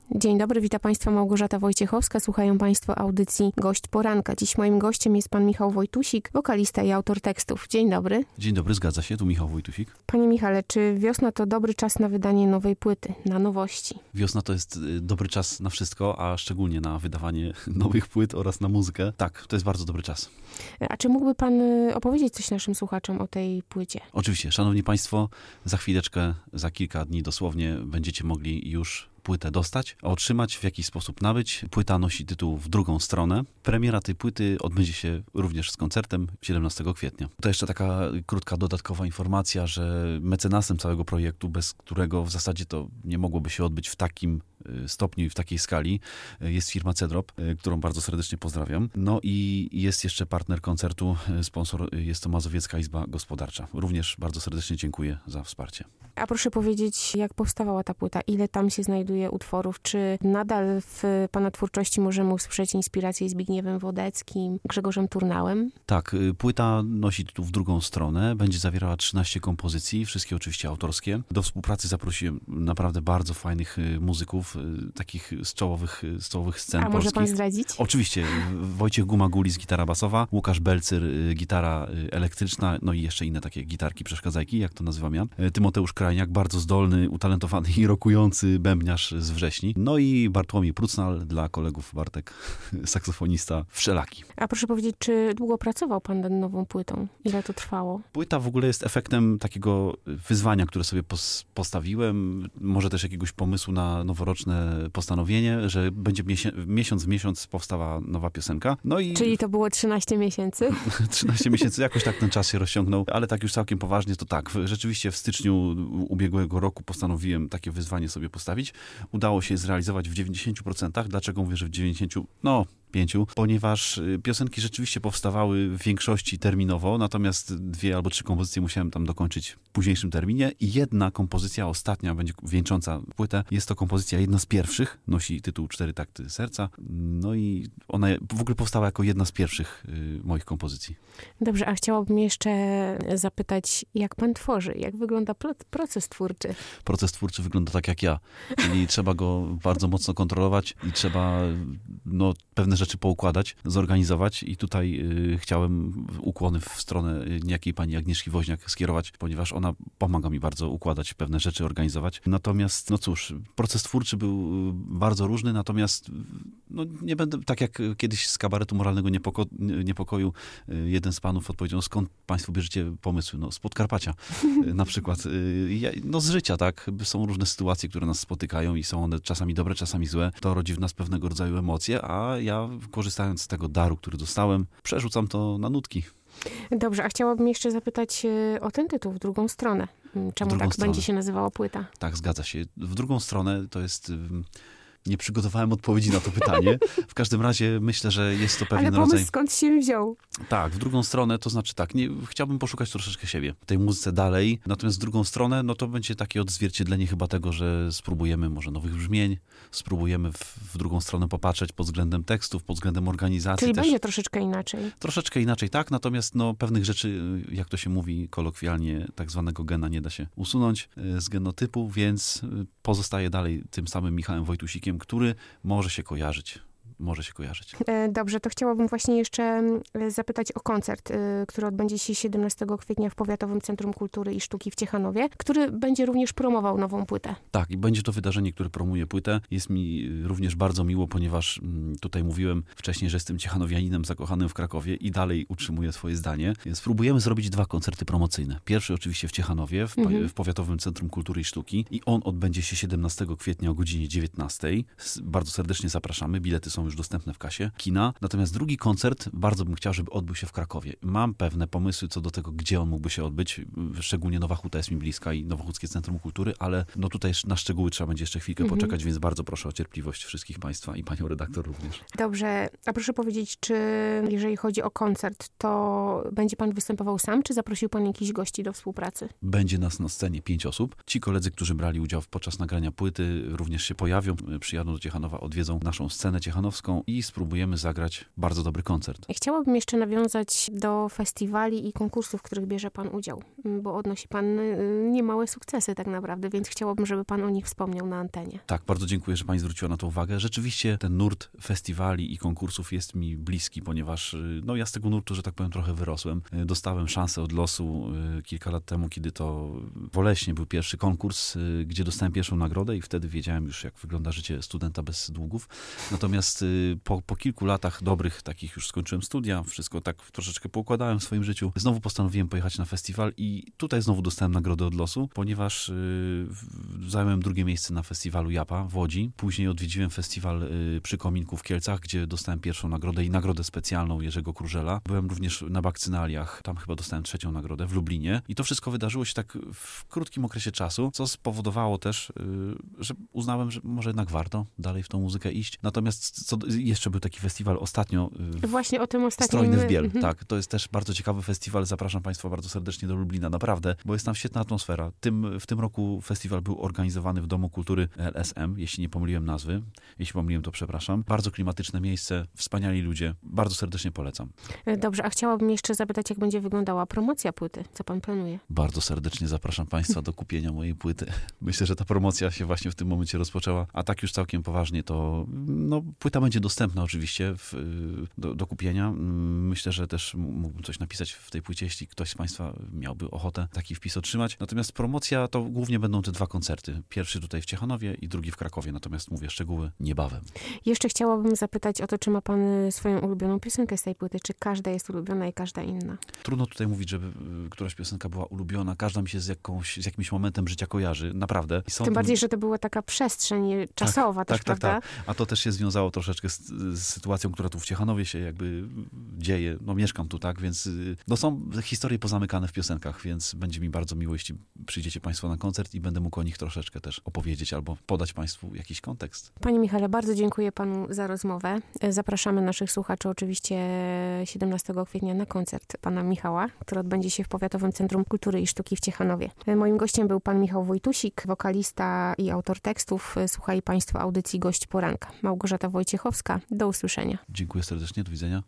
Dzień dobry, witam Państwa Małgorzata Wojciechowska. Słuchają Państwo audycji Gość Poranka. Dziś moim gościem jest pan Michał Wojtusik, wokalista i autor tekstów. Dzień dobry. Dzień dobry, zgadza się, tu Michał Wojtusik. Panie Michale, czy wiosna to dobry czas na wydanie nowej płyty, na nowości? Wiosna to jest dobry czas na wszystko, a szczególnie na wydawanie nowych płyt oraz na muzykę. Tak, to jest bardzo dobry czas. A czy mógłby pan opowiedzieć coś naszym słuchaczom o tej płycie? Oczywiście, szanowni państwo, za chwileczkę, za kilka dni dosłownie będziecie mogli już płytę dostać, a otrzymać, w jakiś sposób nabyć. Płyta nosi tytuł W drugą stronę. Premiera tej płyty odbędzie się również z koncertem 17 kwietnia. To jeszcze taka krótka dodatkowa informacja, że mecenasem całego projektu, bez którego w zasadzie to nie mogłoby się odbyć w takim stopniu i w takiej skali, jest firma Cedrop, którą bardzo serdecznie pozdrawiam. No i jest jeszcze partner koncertu, sponsor, jest to Mazowiecka Izba Gospodarcza. Również bardzo serdecznie dziękuję za wsparcie. A proszę powiedzieć, jak powstawała ta płyta? Ile tam się znajduje utworów? Czy nadal w pana twórczości możemy usłyszeć inspirację Zbigniewem Wodeckim, Grzegorzem Turnałem? Tak, płyta nosi tytuł W drugą stronę. Będzie zawierała 13 kompozycji, wszystkie oczywiście autorskie. Do współpracy zaprosiłem naprawdę bardzo fajnych muzyków, takich z czołowych scen polskich. A może pan zdradzić? Oczywiście. Wojciech Gumagulis, gitara basowa, Łukasz Belcyr, gitara elektryczna, no i jeszcze inne takie gitarki, przeszkadzajki, jak to nazywam ja. Tymoteusz Krajniak, bardzo zdolny, utalentowany i rokujący bębniarz z Wrześni. No i Bartłomiej Prucnal, dla kolegów Bartek, saksofonista wszelaki. A proszę powiedzieć, czy długo pracował pan nad nową płytą? Ile to trwało? Płyta w ogóle jest efektem takiego wyzwania, które sobie postawiłem, może też jakiegoś pomysłu na noworoczne postanowienie, że będzie miesiąc w miesiąc powstała nowa piosenka. No i Czyli to było 13 miesięcy? 13 miesięcy, jakoś tak ten czas się rozciągnął, ale tak już całkiem poważnie to tak. Rzeczywiście w styczniu ubiegłego roku postanowiłem takie wyzwanie sobie postawić. Udało się zrealizować w 90%. Dlaczego mówię, że w 90%? No, 5%, ponieważ piosenki rzeczywiście powstawały w większości terminowo, natomiast 2 albo 3 kompozycje musiałem tam dokończyć w późniejszym terminie i jedna kompozycja, ostatnia, będzie wieńcząca płytę. Jest to kompozycja jedna z pierwszych, nosi tytuł 4 takty serca, no i ona w ogóle powstała jako jedna z pierwszych moich kompozycji. Dobrze, a chciałabym jeszcze zapytać, jak pan tworzy? Jak wygląda proces twórczy? Proces twórczy wygląda tak jak ja, czyli trzeba go bardzo mocno kontrolować i trzeba pewne rzeczy poukładać, zorganizować i tutaj chciałem ukłony w stronę niejakiej pani Agnieszki Woźniak skierować, ponieważ ona pomaga mi bardzo układać pewne rzeczy, organizować. Natomiast, no cóż, proces twórczy był bardzo różny, natomiast nie będę, tak jak kiedyś z kabaretu Moralnego Niepokoju jeden z panów odpowiedział, skąd państwo bierzecie pomysły? No z Podkarpacia na przykład. Z życia, tak? Są różne sytuacje, które nas spotykają i są one czasami dobre, czasami złe. To rodzi w nas pewnego rodzaju emocje, a ja korzystając z tego daru, który dostałem, przerzucam to na nutki. Dobrze, a chciałabym jeszcze zapytać o ten tytuł, W drugą stronę. Czemu tak będzie się nazywała płyta? Tak, zgadza się. W drugą stronę to jest... Nie przygotowałem odpowiedzi na to pytanie. W każdym razie myślę, że jest to pewien rodzaj... Ale pomysł skąd się wziął? Tak, w drugą stronę, to znaczy tak, chciałbym poszukać troszeczkę siebie w tej muzyce dalej, natomiast w drugą stronę, to będzie takie odzwierciedlenie chyba tego, że spróbujemy może nowych brzmień, spróbujemy w drugą stronę popatrzeć pod względem tekstów, pod względem organizacji. Czyli będzie troszeczkę inaczej. Troszeczkę inaczej, tak, natomiast pewnych rzeczy, jak to się mówi kolokwialnie, tak zwanego gena nie da się usunąć z genotypu, więc pozostaje dalej tym samym Michałem Wojtusikiem, który może się kojarzyć. Dobrze, to chciałabym właśnie jeszcze zapytać o koncert, który odbędzie się 17 kwietnia w Powiatowym Centrum Kultury i Sztuki w Ciechanowie, który będzie również promował nową płytę. Tak, i będzie to wydarzenie, które promuje płytę. Jest mi również bardzo miło, ponieważ tutaj mówiłem wcześniej, że jestem ciechanowianinem zakochanym w Krakowie i dalej utrzymuję swoje zdanie. Spróbujemy zrobić 2 koncerty promocyjne. Pierwszy oczywiście w Ciechanowie, w Powiatowym Centrum Kultury i Sztuki i on odbędzie się 17 kwietnia o godzinie 19. Bardzo serdecznie zapraszamy. Bilety są już dostępne w kasie kina. Natomiast drugi koncert bardzo bym chciał, żeby odbył się w Krakowie. Mam pewne pomysły co do tego, gdzie on mógłby się odbyć. Szczególnie Nowa Huta jest mi bliska i Nowochódzkie Centrum Kultury, ale tutaj na szczegóły trzeba będzie jeszcze chwilkę poczekać, więc bardzo proszę o cierpliwość wszystkich państwa i panią redaktor również. Dobrze, a proszę powiedzieć, czy jeżeli chodzi o koncert, to będzie pan występował sam, czy zaprosił pan jakichś gości do współpracy? Będzie nas na scenie 5 osób. Ci koledzy, którzy brali udział podczas nagrania płyty, również się pojawią, przyjadą do Ciechanowa, odwiedzą naszą scenę ciechanowską. Wojciechowską i spróbujemy zagrać bardzo dobry koncert. Chciałabym jeszcze nawiązać do festiwali i konkursów, w których bierze pan udział, bo odnosi pan niemałe sukcesy tak naprawdę, więc chciałabym, żeby pan o nich wspomniał na antenie. Tak, bardzo dziękuję, że pani zwróciła na to uwagę. Rzeczywiście ten nurt festiwali i konkursów jest mi bliski, ponieważ ja z tego nurtu, że tak powiem, trochę wyrosłem. Dostałem szansę od losu kilka lat temu, kiedy to w Oleśnie był pierwszy konkurs, gdzie dostałem pierwszą nagrodę i wtedy wiedziałem już, jak wygląda życie studenta bez długów. Natomiast po kilku latach dobrych, takich już skończyłem studia, wszystko tak troszeczkę poukładałem w swoim życiu. Znowu postanowiłem pojechać na festiwal i tutaj znowu dostałem nagrodę od losu, ponieważ zająłem drugie miejsce na festiwalu Japa w Łodzi. Później odwiedziłem festiwal przy Kominku w Kielcach, gdzie dostałem pierwszą nagrodę i nagrodę specjalną Jerzego Krużela. Byłem również na Bakcynaliach, tam chyba dostałem trzecią nagrodę w Lublinie. I to wszystko wydarzyło się tak w krótkim okresie czasu, co spowodowało też, że uznałem, że może jednak warto dalej w tą muzykę iść. Natomiast jeszcze był taki festiwal ostatnio. Właśnie o tym ostatnim. Strojny w Biel. Tak, to jest też bardzo ciekawy festiwal. Zapraszam państwa bardzo serdecznie do Lublina, naprawdę, bo jest tam świetna atmosfera. W tym roku festiwal był organizowany w Domu Kultury LSM, jeśli nie pomyliłem nazwy. Jeśli pomyliłem, to przepraszam. Bardzo klimatyczne miejsce, wspaniali ludzie. Bardzo serdecznie polecam. Dobrze, a chciałabym jeszcze zapytać, jak będzie wyglądała promocja płyty. Co pan planuje? Bardzo serdecznie zapraszam państwa do kupienia mojej płyty. Myślę, że ta promocja się właśnie w tym momencie rozpoczęła. A tak już całkiem poważnie, to płyta będzie dostępna oczywiście do kupienia. Myślę, że też mógłbym coś napisać w tej płycie, jeśli ktoś z państwa miałby ochotę taki wpis otrzymać. Natomiast promocja to głównie będą te dwa koncerty. Pierwszy tutaj w Ciechanowie i drugi w Krakowie. Natomiast mówię szczegóły niebawem. Jeszcze chciałabym zapytać o to, czy ma pan swoją ulubioną piosenkę z tej płyty, czy każda jest ulubiona i każda inna? Trudno tutaj mówić, żeby któraś piosenka była ulubiona. Każda mi się z jakimś momentem życia kojarzy. Naprawdę. Tym bardziej, że to była taka przestrzeń czasowa też, prawda? Tak. A to też się związało troszeczkę z sytuacją, która tu w Ciechanowie się jakby dzieje. Mieszkam tu, tak, więc są historie pozamykane w piosenkach, więc będzie mi bardzo miło, jeśli przyjdziecie państwo na koncert i będę mógł o nich troszeczkę też opowiedzieć albo podać państwu jakiś kontekst. Panie Michale, bardzo dziękuję panu za rozmowę. Zapraszamy naszych słuchaczy oczywiście 17 kwietnia na koncert pana Michała, który odbędzie się w Powiatowym Centrum Kultury i Sztuki w Ciechanowie. Moim gościem był pan Michał Wojtusik, wokalista i autor tekstów. Słuchali państwo audycji Gość Poranka. Małgorzata Wojciechowska. Do usłyszenia. Dziękuję serdecznie. Do widzenia.